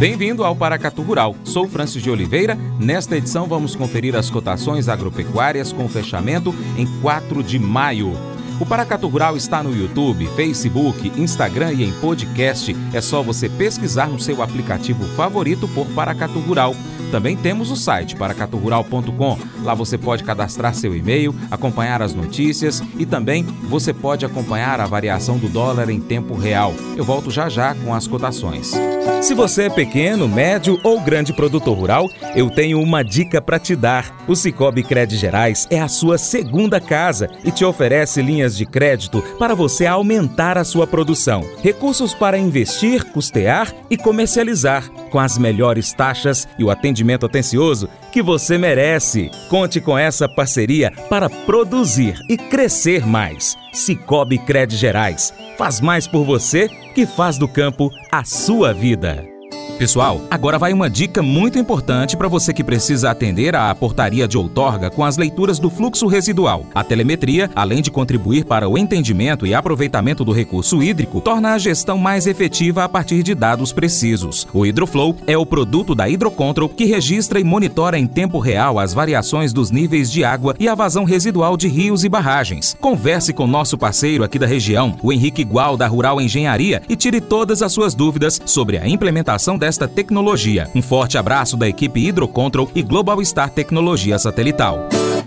Bem-vindo ao Paracatu Rural. Sou Francis de Oliveira. Nesta edição vamos conferir as cotações agropecuárias com fechamento em 4 de maio. O Paracatu Rural está no YouTube, Facebook, Instagram e em podcast. É só você pesquisar no seu aplicativo favorito por Paracatu Rural. Também temos o site paracaturural.com. Lá você pode cadastrar seu e-mail, acompanhar as notícias e também você pode acompanhar a variação do dólar em tempo real. Eu volto já já com as cotações. Se você é pequeno, médio ou grande produtor rural, eu tenho uma dica para te dar. O Sicoob Crédito Gerais é a sua segunda casa e te oferece linhas de crédito para você aumentar a sua produção. Recursos para investir, custear e comercializar, com as melhores taxas e o atendimento atencioso que você merece. Conte com essa parceria para produzir e crescer mais. Sicoob Crédito Gerais faz mais por você que faz do campo a sua vida. Pessoal, agora vai uma dica muito importante para você que precisa atender à portaria de outorga com as leituras do fluxo residual. A telemetria, além de contribuir para o entendimento e aproveitamento do recurso hídrico, torna a gestão mais efetiva a partir de dados precisos. O Hidroflow é o produto da Hidrocontrol que registra e monitora em tempo real as variações dos níveis de água e a vazão residual de rios e barragens. Converse com nosso parceiro aqui da região, o Henrique Gual, da Rural Engenharia, e tire todas as suas dúvidas sobre a implementação desta tecnologia. Um forte abraço da equipe Hidrocontrol e Global Star Tecnologia Satelital.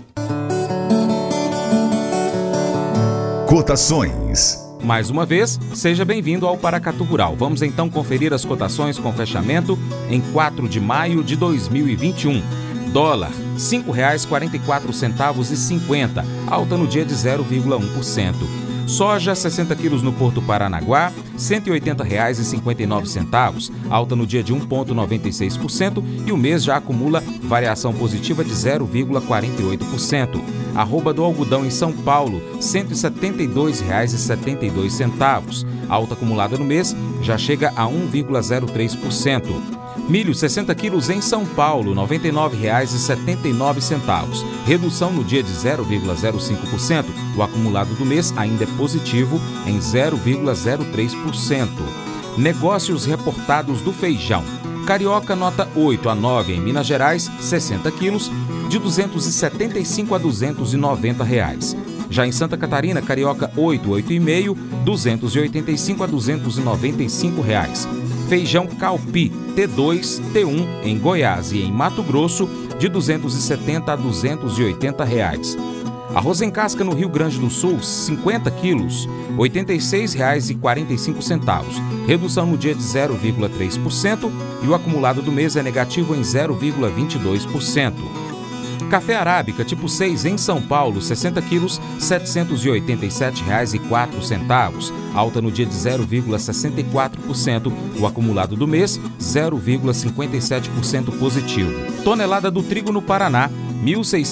Cotações. Mais uma vez, seja bem-vindo ao Paracatu Rural. Vamos então conferir as cotações com fechamento em 4 de maio de 2021. Dólar, R$ 5,44,50, alta no dia de 0,1%. Soja, 60 quilos no Porto Paranaguá, R$ 180,59, alta no dia de 1,96% e o mês já acumula variação positiva de 0,48%. Arroba do algodão em São Paulo, R$ 172,72, alta acumulada no mês já chega a 1,03%. Milho, 60 quilos em São Paulo, R$ 99,79. Redução no dia de 0,05%. O acumulado do mês ainda é positivo em 0,03%. Negócios reportados do feijão. Carioca, nota 8 a 9 em Minas Gerais, 60 quilos, de R$ 275 a R$ 290. Já em Santa Catarina, carioca 8, 8,5, R$ 285 a R$ 295. Feijão Calpi T2, T1 em Goiás e em Mato Grosso, de R$ 270 a R$ 280. Arroz em casca no Rio Grande do Sul, 50 quilos, R$ 86,45. Redução no dia de 0,3% e o acumulado do mês é negativo em 0,22%. Café arábica tipo 6 em São Paulo, 60 quilos, R$ 787,04. Alta no dia de 0,64%. O acumulado do mês, 0,57% positivo. Tonelada do trigo no Paraná, R$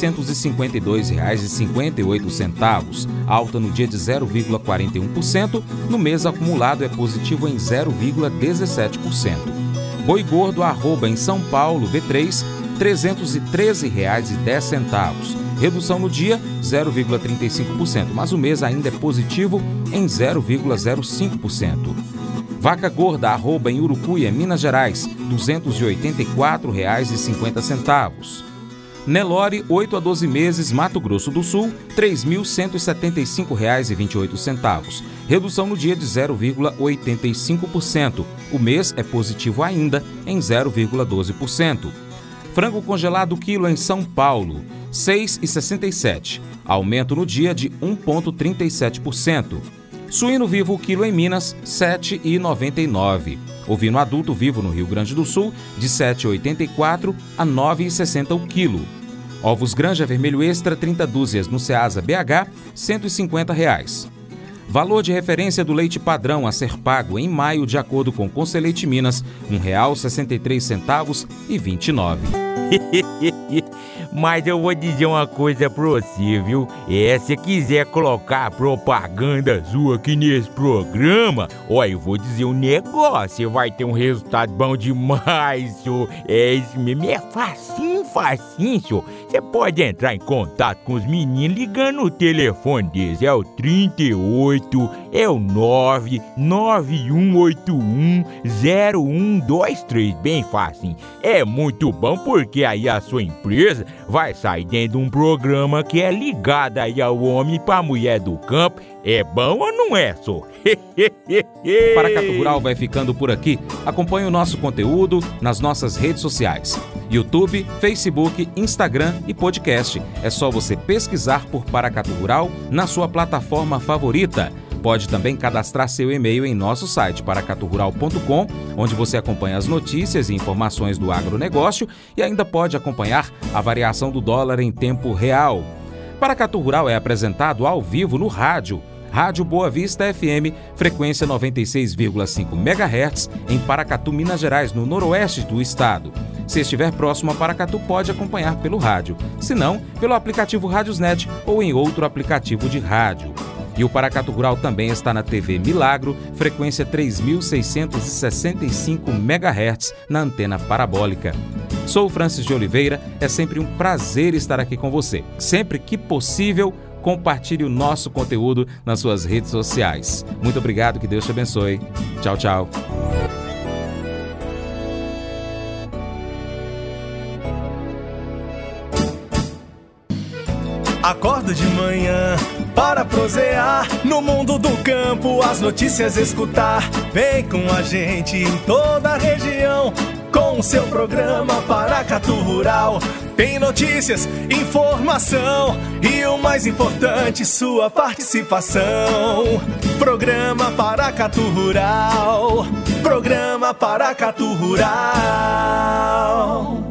1.652,58. Alta no dia de 0,41%. No mês acumulado é positivo em 0,17%. Boi gordo arroba em São Paulo, B3, R$ 313,10. Redução no dia, 0,35%, mas o mês ainda é positivo em 0,05%. Vaca gorda arroba em Urucuia, Minas Gerais, R$ 284,50. Nelore, 8 a 12 meses, Mato Grosso do Sul, R$ 3.175,28. Redução no dia de 0,85%. O mês é positivo ainda em 0,12%. Frango congelado quilo em São Paulo, R$ 6,67. Aumento no dia de 1,37%. Suíno vivo quilo em Minas, R$ 7,99. Ovino adulto vivo no Rio Grande do Sul, de R$ 7,84 a R$ 9,60 o quilo. Ovos Granja Vermelho Extra, 30 dúzias no Ceasa BH, R$ 150. Valor de referência do leite padrão a ser pago em maio, de acordo com Conselheite Minas, R$ 1,63,29. Mas eu vou dizer uma coisa pra você, viu? Se quiser colocar propaganda sua aqui nesse programa, olha, eu vou dizer um negócio, você vai ter um resultado bom demais, senhor. Isso mesmo, é facinho facinho, senhor. Você pode entrar em contato com os meninos ligando o telefone deles. É o 38, é o 991810123, bem facinho. É muito bom porque aí a sua empresa vai sair dentro de um programa que é ligado aí ao homem pra mulher do campo. É bom ou não é, só? Paracatu Rural vai ficando por aqui. Acompanhe o nosso conteúdo nas nossas redes sociais: YouTube, Facebook, Instagram e podcast. É só você pesquisar por Paracatu Rural na sua plataforma favorita. Pode também cadastrar seu e-mail em nosso site paracaturural.com, onde você acompanha as notícias e informações do agronegócio e ainda pode acompanhar a variação do dólar em tempo real. Paracatu Rural é apresentado ao vivo no rádio Boa Vista FM, frequência 96,5 MHz, em Paracatu, Minas Gerais, no noroeste do estado. Se estiver próximo a Paracatu, pode acompanhar pelo rádio, se não, pelo aplicativo Rádiosnet ou em outro aplicativo de rádio. E o Paracatu Rural também está na TV Milagro, frequência 3.665 MHz, na antena parabólica. Sou Francis de Oliveira, é sempre um prazer estar aqui com você. Sempre que possível, compartilhe o nosso conteúdo nas suas redes sociais. Muito obrigado, que Deus te abençoe. Tchau, tchau. Acordo de manhã para prosear no mundo do campo, as notícias escutar. Vem com a gente em toda a região com o seu programa Paracatu Rural. Tem notícias, informação e o mais importante, sua participação. Programa Paracatu Rural. Programa Paracatu Rural.